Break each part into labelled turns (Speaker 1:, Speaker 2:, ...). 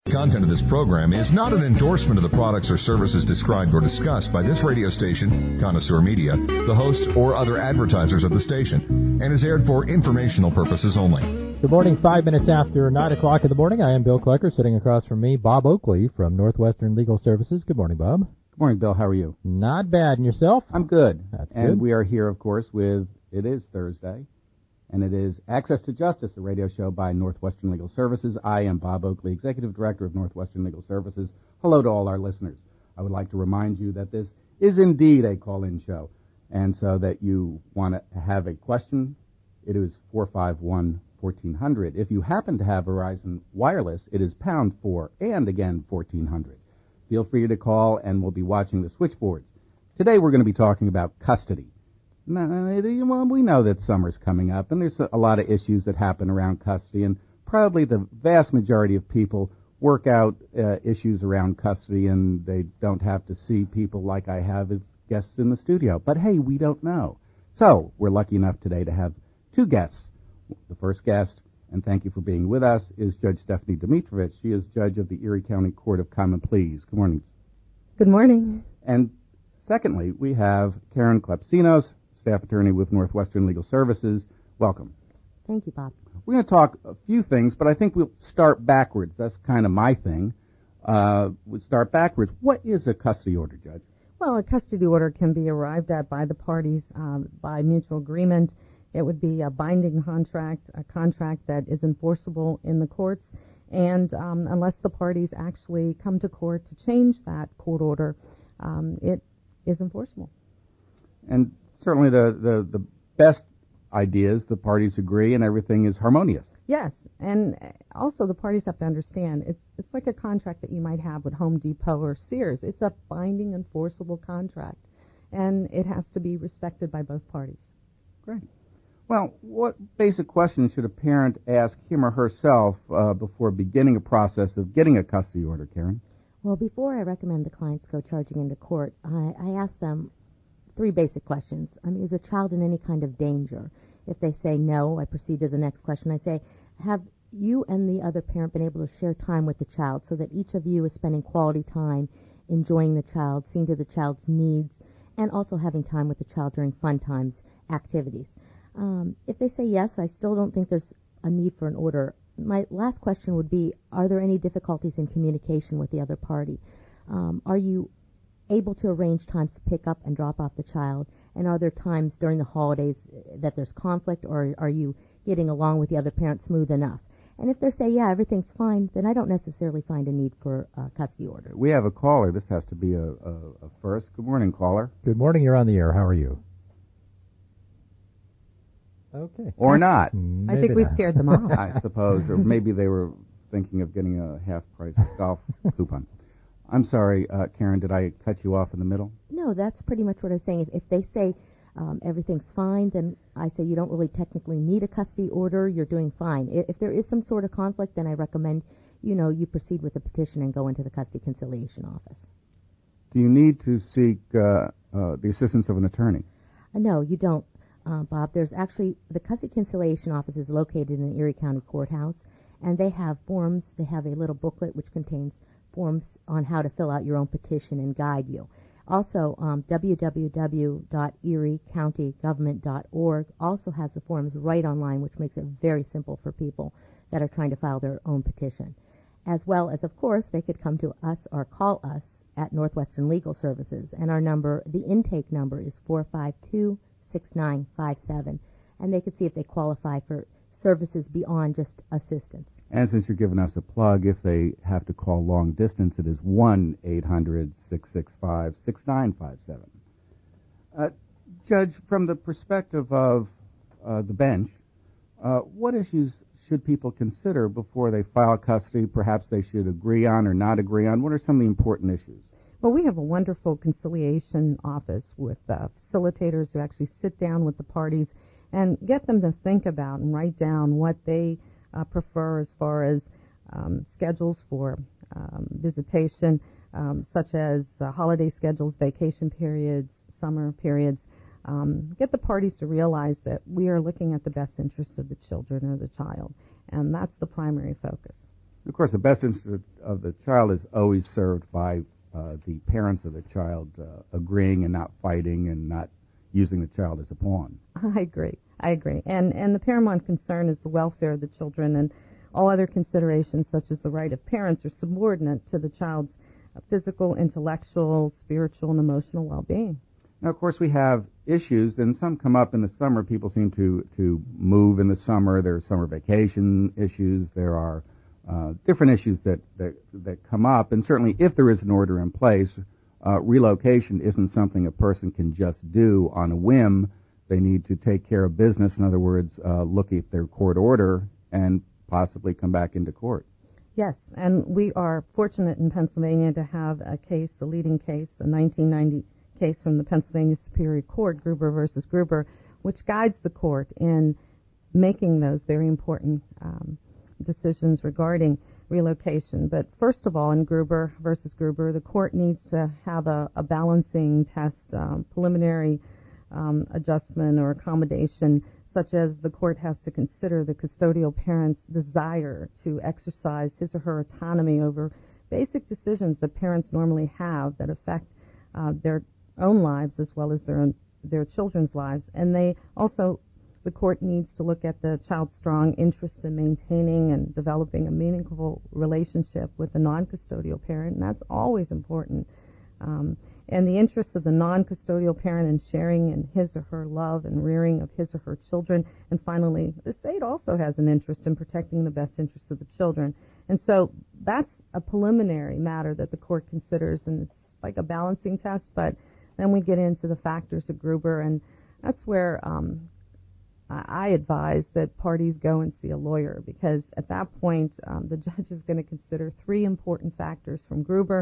Speaker 1: The content of this program is not an endorsement of the products or services described or discussed by this radio station, Connoisseur Media, the host, or other advertisers of the station, and is aired for informational purposes only.
Speaker 2: Good morning, 5 minutes after 9 o'clock in the morning. I am Bill Klecker. Sitting across from me, Bob Oakley from Northwestern Legal Services. Good morning, Bob.
Speaker 3: Good morning, Bill. How are you?
Speaker 2: Not bad. And yourself?
Speaker 3: I'm good.
Speaker 2: That's
Speaker 3: and
Speaker 2: good.
Speaker 3: We are here, of course, it is Thursday, and it is Access to Justice, a radio show by Northwestern Legal Services. I am Bob Oakley, Executive Director of Northwestern Legal Services. Hello to all our listeners. I would like to remind you that this is indeed a call-in show, and so that you want to have a question, it is 451-1400. If you happen to have Verizon Wireless, it is pound 4 and again 1400. Feel free to call, and we'll be watching the switchboards. Today we're going to be talking about custody. Now, we know that summer's coming up, and there's a lot of issues that happen around custody, and probably the vast majority of people work out issues around custody, and they don't have to see people like I have as guests in the studio. But hey, we don't know. So we're lucky enough today to have two guests. The first guest, and thank you for being with us, is Judge Stephanie Dimitrovich. She is judge of the Erie County Court of Common Pleas. Good morning.
Speaker 4: Good morning.
Speaker 3: And secondly, we have Karen Klepsinos, staff attorney with Northwestern Legal Services. Welcome.
Speaker 4: Thank you, Bob.
Speaker 3: We're going to talk a few things, but I think we'll start backwards. That's kind of my thing. We'll start backwards. What is a custody order, Judge?
Speaker 4: Well, a custody order can be arrived at by the parties by mutual agreement. It would be a binding contract, a contract that is enforceable in the courts, and unless the parties actually come to court to change that court order, it is enforceable. And
Speaker 3: certainly the best ideas, the parties agree, and everything is harmonious.
Speaker 4: Yes, and also the parties have to understand it's like a contract that you might have with Home Depot or Sears. It's a binding, enforceable contract, and it has to be respected by both parties.
Speaker 3: Great. Well, what basic questions should a parent ask him or herself before beginning a process of getting a custody order, Karen?
Speaker 5: Well, before I recommend the clients go charging into court, I ask them three basic questions. Is a child in any kind of danger? If they say no, I proceed to the next question. I say, have you and the other parent been able to share time with the child so that each of you is spending quality time enjoying the child, seeing to the child's needs, and also having time with the child during fun times, activities? If they say yes, I still don't think there's a need for an order. My last question would be, are there any difficulties in communication with the other party? Are you able to arrange times to pick up and drop off the child? And are there times during the holidays that there's conflict, or are you getting along with the other parent smooth enough? And if they say, yeah, everything's fine, then I don't necessarily find a need for a custody order.
Speaker 3: We have a caller. This has to be a first. Good morning, caller.
Speaker 2: Good morning. You're on the air. How are you? Okay.
Speaker 3: Or not.
Speaker 4: I think we scared them off.
Speaker 3: I suppose. Or maybe they were thinking of getting a half-price golf coupon. I'm sorry, Karen, did I cut you off in the middle?
Speaker 5: No, that's pretty much what I was saying. If they say everything's fine, then I say you don't really technically need a custody order. You're doing fine. If there is some sort of conflict, then I recommend, you proceed with a petition and go into the custody conciliation office.
Speaker 3: Do you need to seek the assistance of an attorney?
Speaker 5: No, you don't, Bob. There's actually, the custody conciliation office is located in the Erie County Courthouse, and they have forms. They have a little booklet which contains forms on how to fill out your own petition and guide you. Also, www.eriecountygovernment.org also has the forms right online, which makes it very simple for people that are trying to file their own petition. As well as, of course, they could come to us or call us at Northwestern Legal Services, and our number, the intake number, is 452-6957, and they could see if they qualify for services beyond just assistance.
Speaker 3: And since you're giving us a plug, if they have to call long distance, it is 1-800-665-6957. Judge, from the perspective of the bench, what issues should people consider before they file custody? Perhaps they should agree on or not agree on. What are some of the important issues?
Speaker 4: Well, we have a wonderful conciliation office with facilitators who actually sit down with the parties and get them to think about and write down what they prefer as far as schedules for visitation, such as holiday schedules, vacation periods, summer periods. Get the parties to realize that we are looking at the best interests of the children or the child, and that's the primary focus.
Speaker 3: Of course, the best interest of the child is always served by the parents of the child agreeing and not fighting and not using the child as a pawn.
Speaker 4: I agree. And the paramount concern is the welfare of the children, and all other considerations such as the right of parents are subordinate to the child's physical, intellectual, spiritual, and emotional well-being.
Speaker 3: Now, of course, we have issues, and some come up in the summer. People seem to move in the summer. There are summer vacation issues. There are different issues that come up, and certainly if there is an order in place, relocation isn't something a person can just do on a whim. They need to take care of business. In other words, look at their court order and possibly come back into court.
Speaker 4: Yes, and we are fortunate in Pennsylvania to have a leading case, a 1990 case from the Pennsylvania Superior Court, Gruber versus Gruber, which guides the court in making those very important decisions regarding relocation. But first of all, in Gruber versus Gruber, the court needs to have a balancing test, preliminary adjustment or accommodation, such as the court has to consider the custodial parent's desire to exercise his or her autonomy over basic decisions that parents normally have that affect their own lives as well as their children's lives. And the court needs to look at the child's strong interest in maintaining and developing a meaningful relationship with the non-custodial parent, and that's always important. And the interests of the non-custodial parent in sharing in his or her love and rearing of his or her children. And finally, the state also has an interest in protecting the best interests of the children. And so that's a preliminary matter that the court considers, and it's like a balancing test. But then we get into the factors of Gruber, and that's where I advise that parties go and see a lawyer, because at that point the judge is going to consider three important factors from Gruber.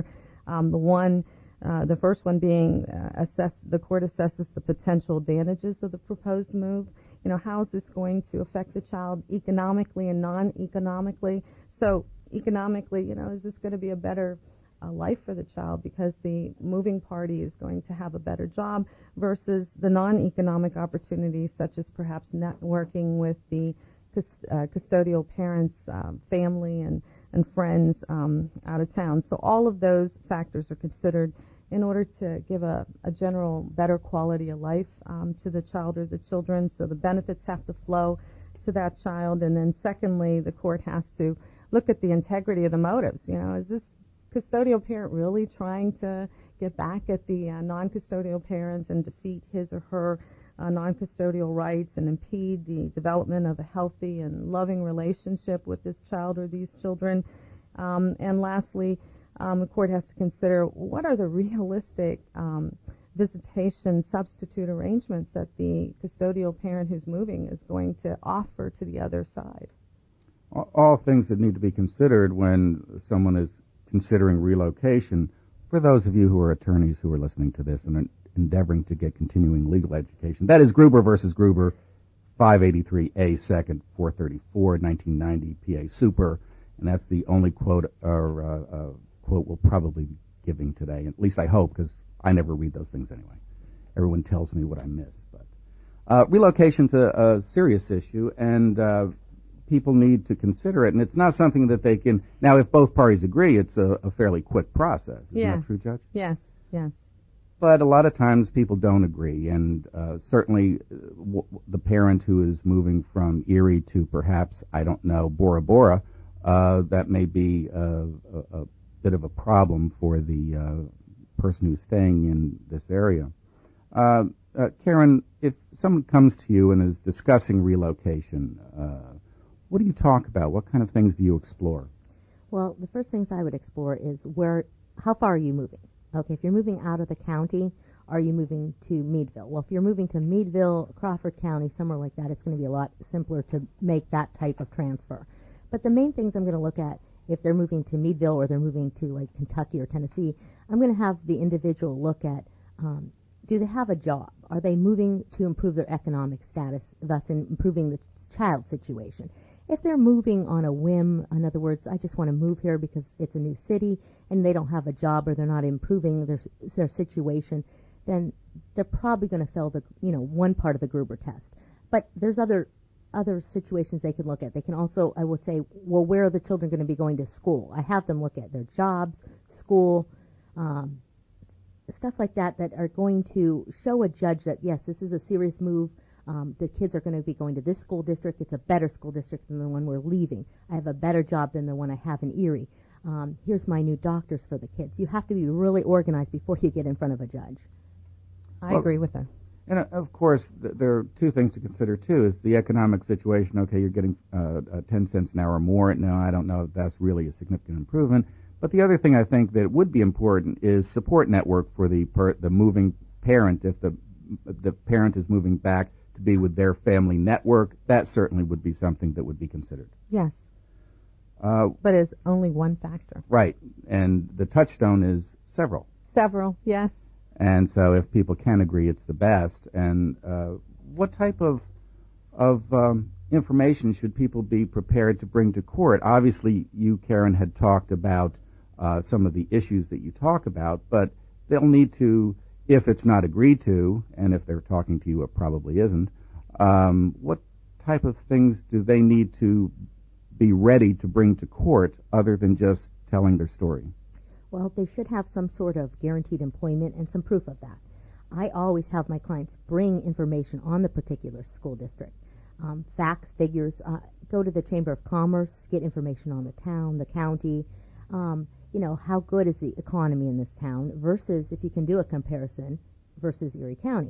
Speaker 4: The first one being the court assesses the potential advantages of the proposed move. You know, how is this going to affect the child economically and non-economically? So economically, you know, is this going to be a better life for the child because the moving party is going to have a better job, versus the non-economic opportunities such as perhaps networking with the custodial parents' family and friends out of town. So all of those factors are considered in order to give a general better quality of life to the child or the children. So the benefits have to flow to that child. And then secondly, the court has to look at the integrity of the motives. You know, is this custodial parent really trying to get back at the non-custodial parent and defeat his or her non-custodial rights and impede the development of a healthy and loving relationship with this child or these children? And lastly, the court has to consider what are the realistic visitation substitute arrangements that the custodial parent who's moving is going to offer to the other side.
Speaker 3: All things that need to be considered when someone is considering relocation. For those of you who are attorneys who are listening to this and are endeavoring to get continuing legal education, that is Gruber versus Gruber, 583A 2nd 434, 1990 PA Super, and that's the only quote we'll probably be giving today. At least I hope, because I never read those things anyway. Everyone tells me what I miss. But relocation's a serious issue, and people need to consider it. And it's not something that they can. Now, if both parties agree, it's a fairly quick process. Isn't that true, Judge?
Speaker 4: Yes.
Speaker 3: But a lot of times people don't agree, and certainly the parent who is moving from Erie to perhaps, I don't know, Bora Bora, that may be a bit of a problem for the person who's staying in this area. Karen, if someone comes to you and is discussing relocation, what do you talk about? What kind of things do you explore?
Speaker 5: Well, the first things I would explore is how far are you moving? Okay, if you're moving out of the county, are you moving to Meadville? Well, if you're moving to Meadville, Crawford County, somewhere like that, it's going to be a lot simpler to make that type of transfer. But the main things I'm going to look at, if they're moving to Meadville or they're moving to like Kentucky or Tennessee, I'm going to have the individual look at, do they have a job? Are they moving to improve their economic status, thus improving the child situation? If they're moving on a whim, in other words, I just want to move here because it's a new city and they don't have a job or they're not improving their situation, then they're probably going to fail one part of the Gruber test. But there's other other situations they can look at. They can also, I will say, well, where are the children going to be going to school? I have them look at their jobs, school, stuff like that are going to show a judge that, yes, this is a serious move. The kids are going to be going to this school district. It's a better school district than the one we're leaving. I have a better job than the one I have in Erie. Here's my new doctors for the kids. You have to be really organized before you get in front of a judge.
Speaker 4: I agree with her.
Speaker 3: And of course, there are two things to consider too: is the economic situation. Okay, you're getting 10 cents an hour more. No, I don't know if that's really a significant improvement. But the other thing I think that would be important is support network for the moving parent. If the parent is moving back to be with their family network, that certainly would be something that would be considered.
Speaker 4: Yes. But it's only one factor.
Speaker 3: Right. And the touchstone is several.
Speaker 4: Several, yes.
Speaker 3: And so if people can agree, it's the best. And what type of information should people be prepared to bring to court? Obviously, you, Karen, had talked about some of the issues that you talk about, but they'll need to, if it's not agreed to, and if they're talking to you, it probably isn't, what type of things do they need to be ready to bring to court other than just telling their story?
Speaker 5: Well, they should have some sort of guaranteed employment and some proof of that. I always have my clients bring information on the particular school district. Facts, figures, go to the Chamber of Commerce, get information on the town, the county, how good is the economy in this town versus, if you can do a comparison, versus Erie County.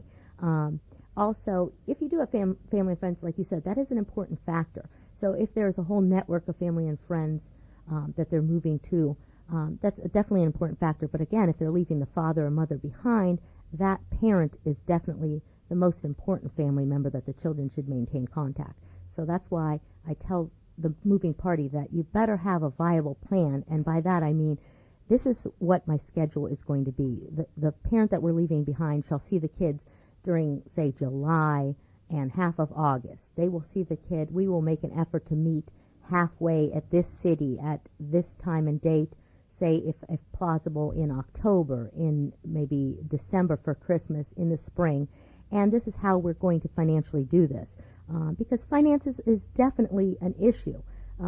Speaker 5: Also, if you do a family and friends, like you said, that is an important factor. So if there's a whole network of family and friends that they're moving to, that's definitely an important factor. But again, if they're leaving the father or mother behind, that parent is definitely the most important family member that the children should maintain contact. So that's why I tell the moving party that you better have a viable plan. And by that I mean, this is what my schedule is going to be. The parent that we're leaving behind shall see the kids during, say, July and half of August. They will see the kid. We will make an effort to meet halfway at this city at this time and date, say, if plausible, in October, in maybe December for Christmas, in the spring. And this is how we're going to financially do this. Because finances is definitely an issue.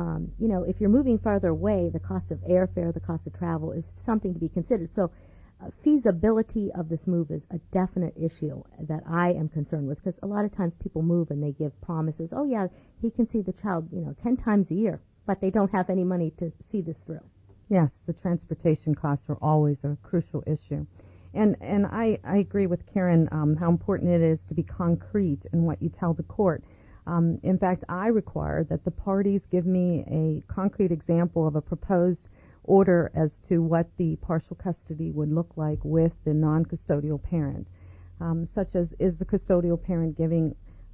Speaker 5: If you're moving farther away, the cost of airfare, the cost of travel is something to be considered. So feasibility of this move is a definite issue that I am concerned with, because a lot of times people move and they give promises. Oh, yeah, he can see the child, 10 times a year, but they don't have any money to see this through.
Speaker 4: Yes, the transportation costs are always a crucial issue. And I agree with Karen how important it is to be concrete in what you tell the court. In fact, I require that the parties give me a concrete example of a proposed order as to what the partial custody would look like with the non-custodial parent, such as, is the custodial parent giving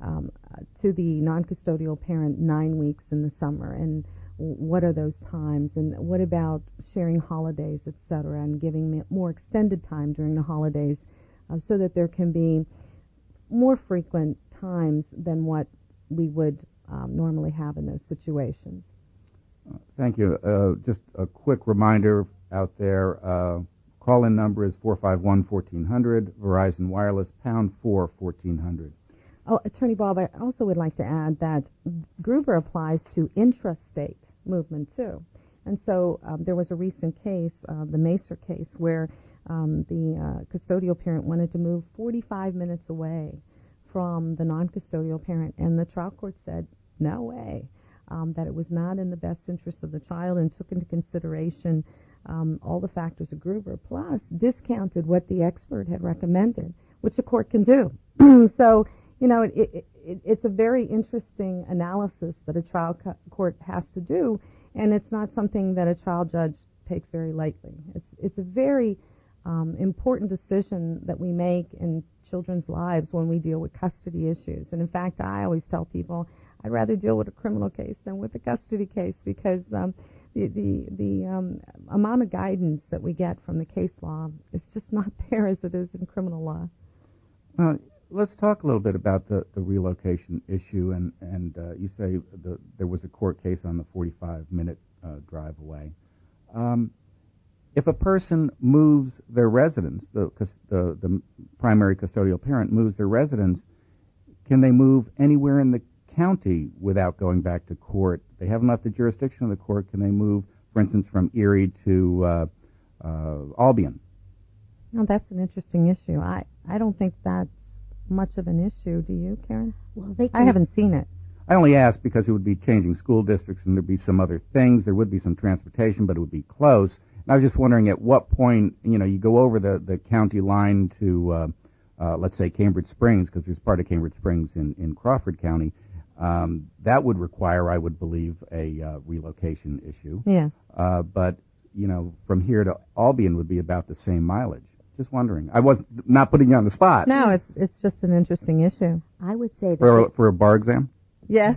Speaker 4: to the non-custodial parent 9 weeks in the summer, and what are those times, and what about sharing holidays, etc., and giving more extended time during the holidays so that there can be more frequent times than what we would normally have in those situations.
Speaker 3: Thank you. Just a quick reminder out there, call-in number is 451-1400, Verizon Wireless, #4 1400.
Speaker 4: Oh, Attorney Bob, I also would like to add that Gruber applies to intrastate movement too. And so there was a recent case, the Macer case, where the custodial parent wanted to move 45 minutes away from the non-custodial parent, and the trial court said, no way, that it was not in the best interest of the child, and took into consideration all the factors of Gruber, plus discounted what the expert had recommended, which a court can do. So, it's a very interesting analysis that a trial court has to do, and it's not something that a trial judge takes very lightly. It's a very important decision that we make in children's lives when we deal with custody issues. And in fact, I always tell people I'd rather deal with a criminal case than with a custody case, because the amount of guidance that we get from the case law is just not there as it is in criminal law.
Speaker 3: Let's talk a little bit about the relocation issue, and you say there was a court case on the 45-minute drive away. If a person moves their residence, the primary custodial parent moves their residence, can they move anywhere in the county without going back to court. They haven't left the jurisdiction of the court. Can they move, for instance, from Erie to Albion?
Speaker 4: No, that's an interesting issue. I don't think that's much of an issue. Do you, Karen?
Speaker 5: Well, they can,
Speaker 4: I haven't seen it.
Speaker 3: I only ask because it would be changing school districts and there'd be some other things. There would be some transportation, but it would be close. And I was just wondering at what point, you go over the county line to, let's say, Cambridge Springs, because there's part of Cambridge Springs in Crawford County. That would require, I would believe, a relocation issue.
Speaker 4: Yes.
Speaker 3: But, from here to Albion would be about the same mileage. Just wondering. I was not putting you on the spot.
Speaker 4: No, it's just an interesting issue.
Speaker 5: I would say that
Speaker 3: For a bar exam?
Speaker 4: Yes.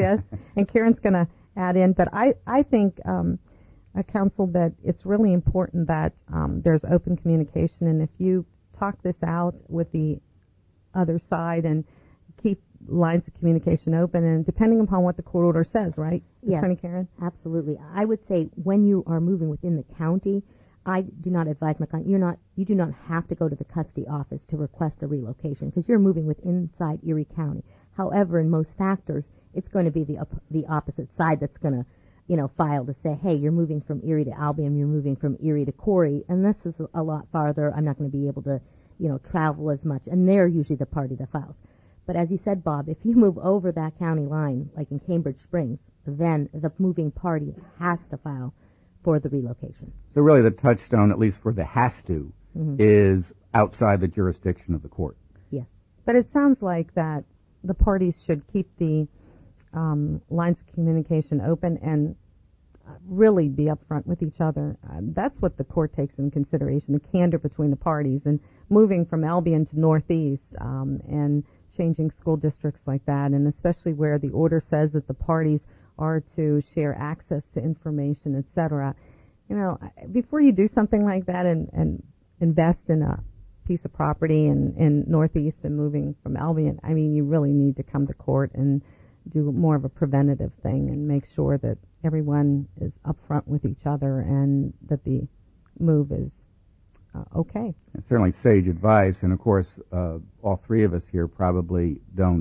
Speaker 4: And Karen's going to add in, but I think, counsel, that it's really important that there's open communication, and if you talk this out with the other side and keep lines of communication open, and depending upon what the court order says, right?
Speaker 5: Yes,
Speaker 4: Attorney Karen?
Speaker 5: Absolutely. I would say when you are moving within the county, I do not advise my client, you do not have to go to the custody office to request a relocation because you're moving inside Erie County. However, in most factors, it's going to be the opposite side that's going to, file to say, hey, you're moving from Erie to Albion, you're moving from Erie to Corey, and this is a lot farther. I'm not going to be able to, travel as much. And they're usually the party that files. But as you said, Bob, if you move over that county line, like in Cambridge Springs, then the moving party has to file for the relocation.
Speaker 3: So really the touchstone, at least for the has to, is outside the jurisdiction of the court.
Speaker 5: Yes.
Speaker 4: But it sounds like that the parties should keep the lines of communication open and really be upfront with each other. That's what the court takes into consideration, the candor between the parties, and moving from Albion to Northeast and changing school districts like that, and especially where the order says that the parties are to share access to information, etc. Before you do something like that and invest in a piece of property in Northeast and moving from Albion, you really need to come to court and do more of a preventative thing and make sure that everyone is upfront with each other and that the move is okay.
Speaker 3: And certainly sage advice, and of course all three of us here probably don't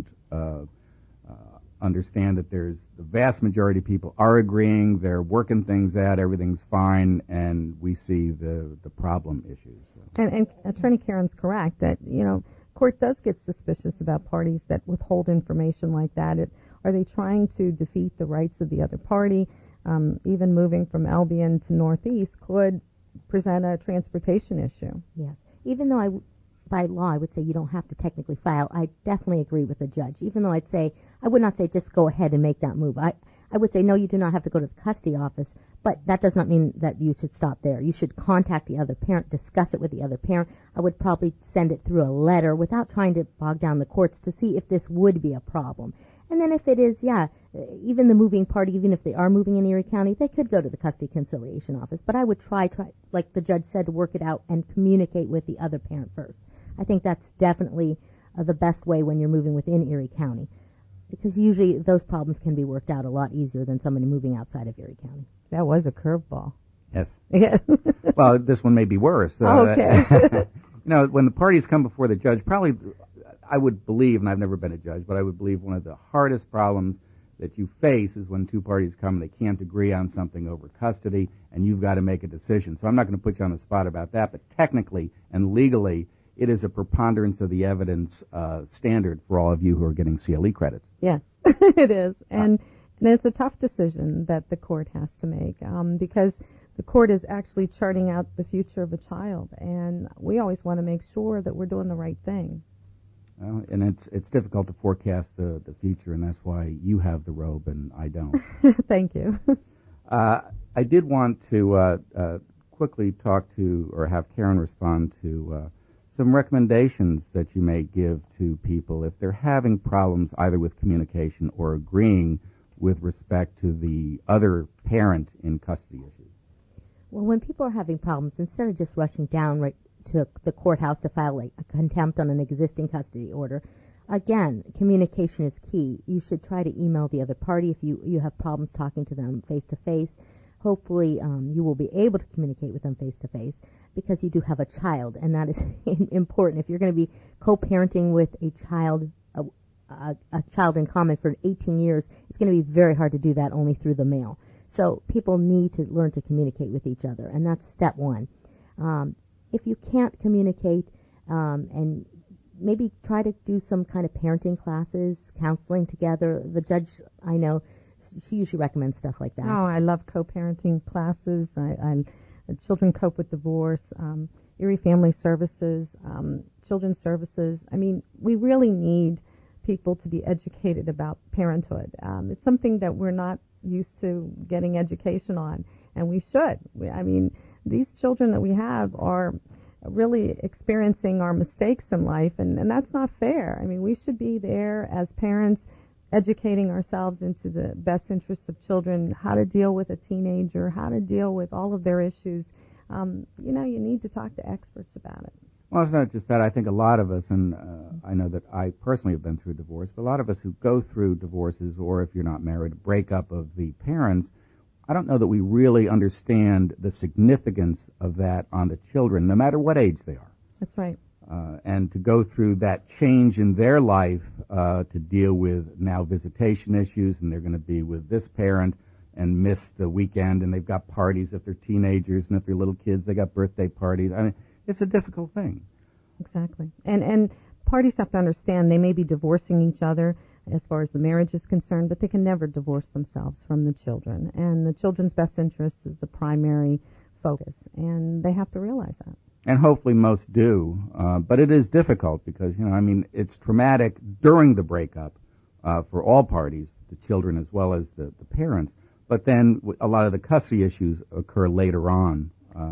Speaker 3: understand that there's the vast majority of people are agreeing, they're working things out, everything's fine, and we see the problem issues.
Speaker 4: And Attorney Karen's correct that, court does get suspicious about parties that withhold information like that. Are they trying to defeat the rights of the other party? Even moving from Albion to Northeast could present a transportation issue.
Speaker 5: Yes. Even though by law, I would say you don't have to technically file. I definitely agree with the judge. Even though I would not say just go ahead and make that move. I would say, no, you do not have to go to the custody office, but that does not mean that you should stop there. You should contact the other parent, discuss it with the other parent. I would probably send it through a letter without trying to bog down the courts to see if this would be a problem. And then if it is, even the moving party, even if they are moving in Erie County, they could go to the custody conciliation office. But I would try, like the judge said, to work it out and communicate with the other parent first. I think that's definitely the best way when you're moving within Erie County, because usually those problems can be worked out a lot easier than somebody moving outside of Erie County.
Speaker 4: That was a curveball.
Speaker 3: Yes.
Speaker 4: Yeah.
Speaker 3: Well, this one may be worse.
Speaker 4: Okay.
Speaker 3: When the parties come before the judge, probably I would believe, and I've never been a judge, but I would believe one of the hardest problems that you face is when two parties come and they can't agree on something over custody, and you've got to make a decision. So I'm not going to put you on the spot about that, but technically and legally, it is a preponderance of the evidence standard for all of you who are getting CLE credits.
Speaker 4: Yes, it is. And it's a tough decision that the court has to make because the court is actually charting out the future of a child, and we always want to make sure that we're doing the right thing.
Speaker 3: Well, and it's difficult to forecast the future, and that's why you have the robe and I don't.
Speaker 4: Thank you.
Speaker 3: I did want to quickly talk to, or have Karen respond to, some recommendations that you may give to people if they're having problems either with communication or agreeing with respect to the other parent in custody issues.
Speaker 5: Well, when people are having problems, instead of just rushing down right to the courthouse to file a contempt on an existing custody order, again, communication is key. You should try to email the other party if you have problems talking to them face-to-face. Hopefully, you will be able to communicate with them face-to-face because you do have a child, and that is important. If you're going to be co-parenting with a child a child in common for 18 years, it's going to be very hard to do that only through the mail. So people need to learn to communicate with each other, and that's step one. If you can't communicate, and maybe try to do some kind of parenting classes, counseling together. The judge, I know, she usually recommends stuff like that.
Speaker 4: Oh, I love co-parenting classes. Children cope with divorce, Erie Family Services, Children's Services. I mean, we really need people to be educated about parenthood. It's something that we're not used to getting education on, and we should. I mean, these children that we have are really experiencing our mistakes in life, and that's not fair. I mean, we should be there as parents, educating ourselves into the best interests of children, how to deal with a teenager, how to deal with all of their issues. You need to talk to experts about it.
Speaker 3: Well, it's not just that. I think a lot of us, and I know that I personally have been through divorce, but a lot of us who go through divorces, or if you're not married, breakup of the parents, I don't know that we really understand the significance of that on the children, no matter what age they are.
Speaker 4: That's right.
Speaker 3: And to go through that change in their life, to deal with now visitation issues, and they're going to be with this parent and miss the weekend, and they've got parties if they're teenagers, and if they're little kids, they got birthday parties. I mean, it's a difficult thing.
Speaker 4: Exactly. And parties have to understand they may be divorcing each other as far as the marriage is concerned, but they can never divorce themselves from the children. And the children's best interest is the primary focus, and they have to realize that.
Speaker 3: And hopefully most do, but it is difficult because, it's traumatic during the breakup for all parties, the children as well as the parents, but then a lot of the custody issues occur later on,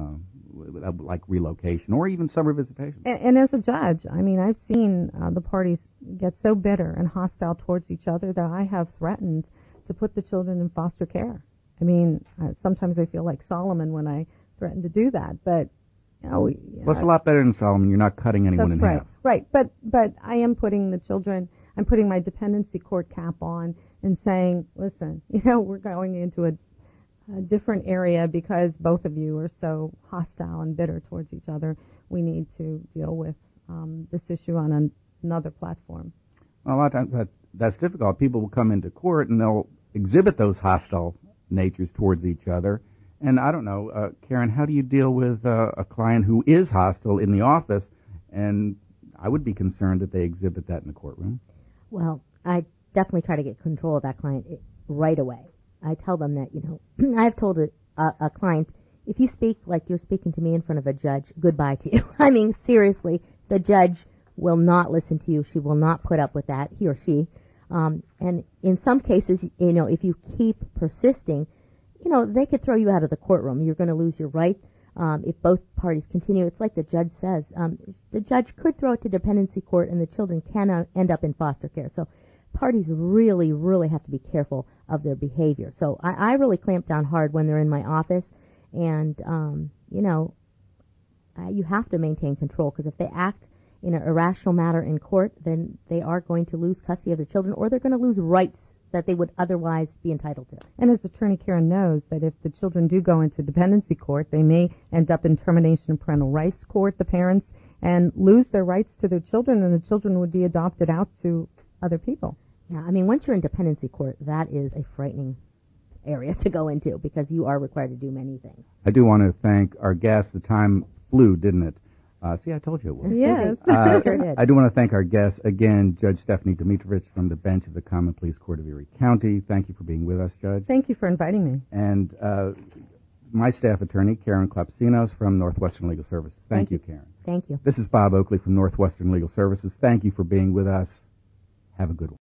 Speaker 3: like relocation or even summer visitation.
Speaker 4: And as a judge, I've seen the parties get so bitter and hostile towards each other that I have threatened to put the children in foster care. Sometimes I feel like Solomon when I threaten to do that, but
Speaker 3: well, it's a lot better than Solomon. You're not cutting anyone in half.
Speaker 4: Right. But I am putting the children, I'm putting my dependency court cap on and saying, listen, we're going into a different area because both of you are so hostile and bitter towards each other. We need to deal with this issue on another platform.
Speaker 3: Well, a lot of times that's difficult. People will come into court and they'll exhibit those hostile natures towards each other. And I don't know, Karen, how do you deal with a client who is hostile in the office? And I would be concerned that they exhibit that in the courtroom.
Speaker 5: Well, I definitely try to get control of that client right away. I tell them that, I've told a client, if you speak like you're speaking to me in front of a judge, goodbye to you. Seriously, the judge will not listen to you. She will not put up with that, he or she. And in some cases, if you keep persisting, they could throw you out of the courtroom. You're going to lose your right. If both parties continue, it's like the judge says. The judge could throw it to dependency court, and the children can end up in foster care. So parties really, really have to be careful of their behavior. So I really clamp down hard when they're in my office. And, you have to maintain control, because if they act in an irrational manner in court, then they are going to lose custody of their children, or they're going to lose rights that they would otherwise be entitled to.
Speaker 4: And as Attorney Karen knows, that if the children do go into dependency court, they may end up in termination of parental rights court, the parents, and lose their rights to their children, and the children would be adopted out to other people.
Speaker 5: Yeah, once you're in dependency court, that is a frightening area to go into, because you are required to do many things.
Speaker 3: I do want to thank our guest. The time flew, didn't it? See, I told you it would.
Speaker 4: Yes.
Speaker 5: Sure did.
Speaker 3: I do want to thank our guest again, Judge Stephanie Dimitrovich from the bench of the Common Pleas Court of Erie County. Thank you for being with us, Judge.
Speaker 4: Thank you for inviting me.
Speaker 3: And my staff attorney, Karen Klapsinos from Northwestern Legal Services. Thank you, Karen.
Speaker 5: Thank you.
Speaker 3: This is Bob Oakley from Northwestern Legal Services. Thank you for being with us. Have a good one.